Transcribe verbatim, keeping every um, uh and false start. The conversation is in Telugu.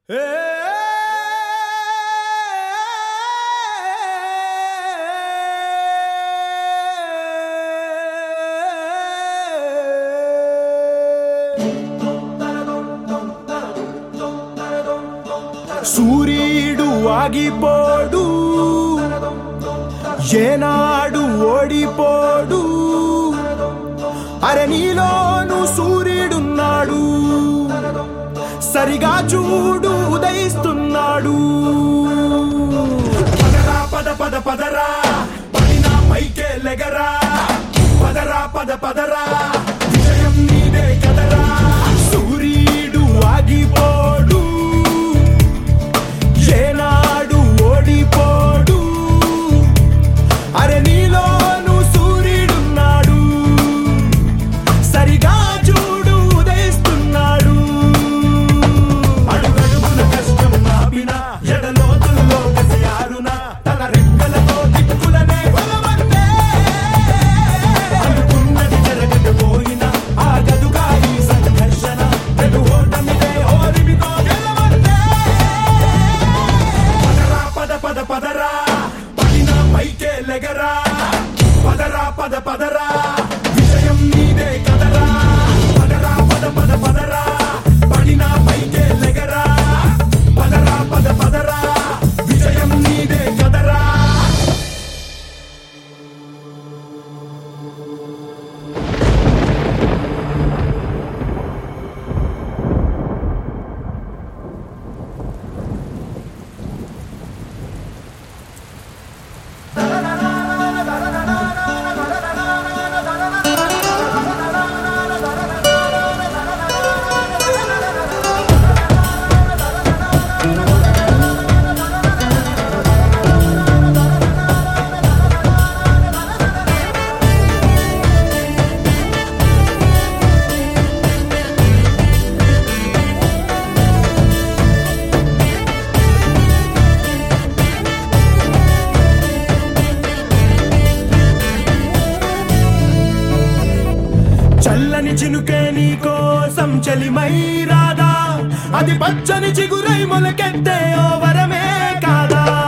సూర్యుడు ఆగిపోడు, ఏనాడు ఓడిపోడు. అరే నీలోను సూర్యుడున్నాడు, సరిగా చూడు ఉదయిస్తున్నాడు. పదరా పద పద పదరా, పడినా పైకే లెగరా. పదరా పద పదరా, విజయం నీదే కదరా. సూర్యుడు ఆగిపోడు, ఏనాడు ఓడిపోడు. అరే నీలోను సూర్యుడున్నాడు, సరిగా చూడు ఉదయిస్తున్నాడు. అడుగడుగున కష్టం ఆపిన, ఎడలోతుల్లో కసయారున, తన రెక్కలతో దిక్కులనే కొలవందే. అనుకున్నది జరగకపోయిన ఆగదుగా ఈ సంఘర్షణ, ఎటు ఓటమిదే ఓరిమితో గెలవందే. పదరా పద పద పదరా, పడినా పైకే లెగరా. పదరా పద పదరా, విజయం నీదే కదరా. పదరా పద పద పదరా, పడినా పైకే లెగరా. పదరా పద పదరా, విజయం నీదే కదరా. చల్లని చినుకే నీ కోసం చలిమై రాదా, అది పచ్చని చిగురై మొలకెత్తే ఓ వరమే కాదా.